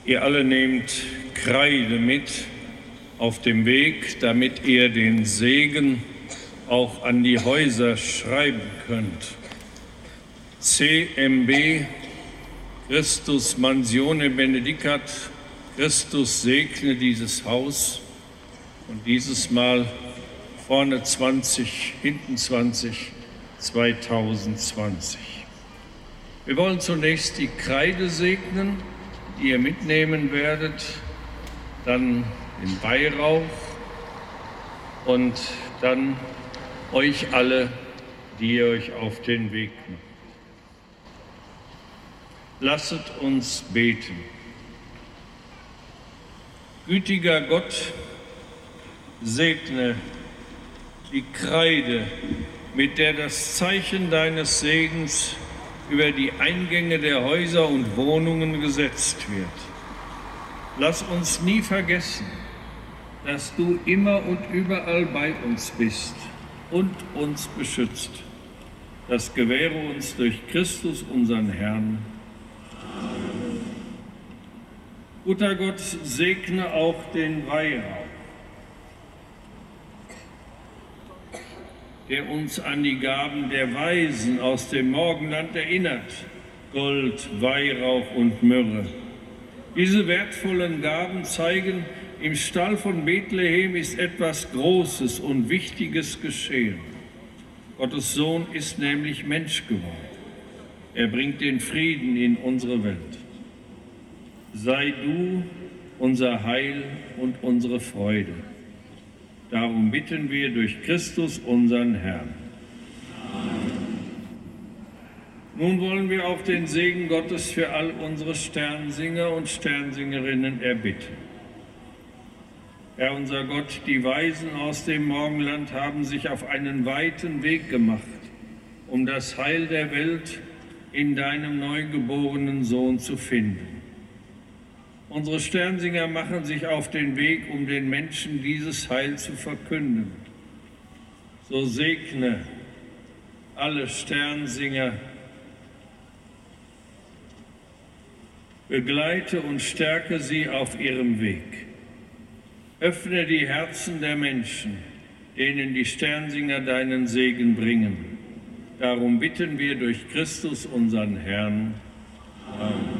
Ihr alle nehmt Kreide mit auf dem Weg, damit ihr den Segen auch an die Häuser schreiben könnt. CMB, Christus mansione benedicat, Christus segne dieses Haus. Und dieses Mal vorne 20, hinten 20, 2020. Wir wollen zunächst die Kreide segnen, die ihr mitnehmen werdet, dann den Weihrauch und dann euch alle, die ihr euch auf den Weg macht. Lasset uns beten. Gütiger Gott, segne die Kreide, mit der das Zeichen deines Segens über die Eingänge der Häuser und Wohnungen gesetzt wird. Lass uns nie vergessen, dass du immer und überall bei uns bist und uns beschützt. Das gewähre uns durch Christus, unseren Herrn. Amen. Guter Gott, segne auch den Weihrauch, der uns an die Gaben der Weisen aus dem Morgenland erinnert, Gold, Weihrauch und Myrrhe. Diese wertvollen Gaben zeigen, im Stall von Bethlehem ist etwas Großes und Wichtiges geschehen. Gottes Sohn ist nämlich Mensch geworden. Er bringt den Frieden in unsere Welt. Sei du unser Heil und unsere Freude. Darum bitten wir durch Christus, unseren Herrn. Amen. Nun wollen wir auch den Segen Gottes für all unsere Sternsinger und Sternsingerinnen erbitten. Herr unser Gott, die Weisen aus dem Morgenland haben sich auf einen weiten Weg gemacht, um das Heil der Welt in deinem neugeborenen Sohn zu finden. Unsere Sternsinger machen sich auf den Weg, um den Menschen dieses Heil zu verkünden. So segne alle Sternsinger, begleite und stärke sie auf ihrem Weg. Öffne die Herzen der Menschen, denen die Sternsinger deinen Segen bringen. Darum bitten wir durch Christus, unseren Herrn. Amen.